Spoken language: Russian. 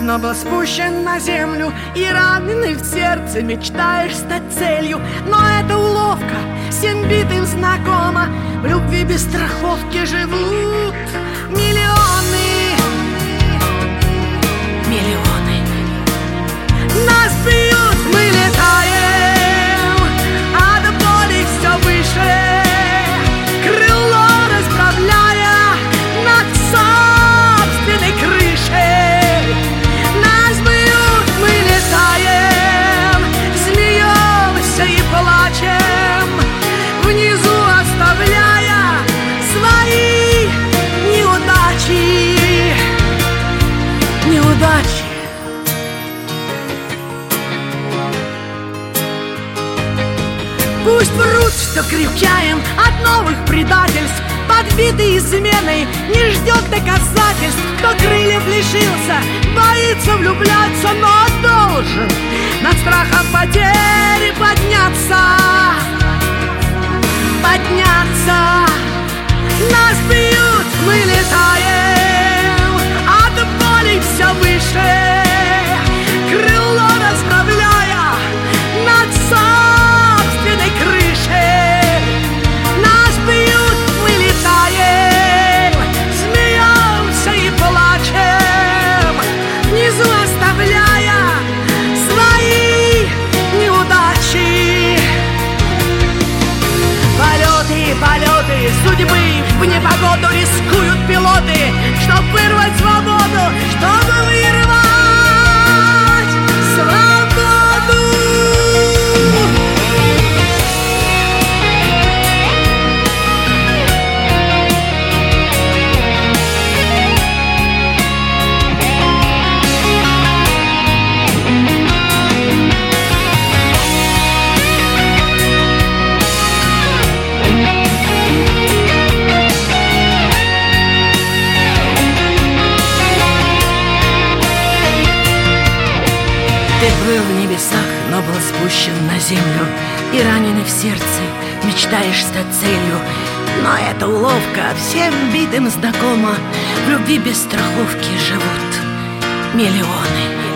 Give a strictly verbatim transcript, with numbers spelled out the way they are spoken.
но был спущен на землю, и раненый в сердце мечтаешь стать целью. Но это уловка, всем битым знакома. В любви без страховки живут миллионы. Миллионы. Нас бьют, мы летаем, а до боли все выше, крыло расправляя над собственной крышей. Нас бьют, мы летаем, смеемся и плачем, внизу оставляя свои неудачи. Неудачи. Пусть врут, что крепчаем от новых предательств, подбитый изменой, не ждет доказательств. Кто крыльев лишился, боится влюбляться, но должен над страхом потери подняться. Подняться. Нас бьют, мы летаем, от боли все выше, крыло расправляя над собственной крышей. Нас бьют, мы летаем, смеемся и плачем, внизу оставляя свои неудачи. Полеты, полеты судьбы, в непогоду рискуют пилоты, чтоб вырвать свободу, чтобы вырвать свободу. Ты плыл в небесах, но был спущен на землю, и раненый в сердце мечтаешь стать целью. Но это уловка, всем битым знакома. В любви без страховки живут миллионы.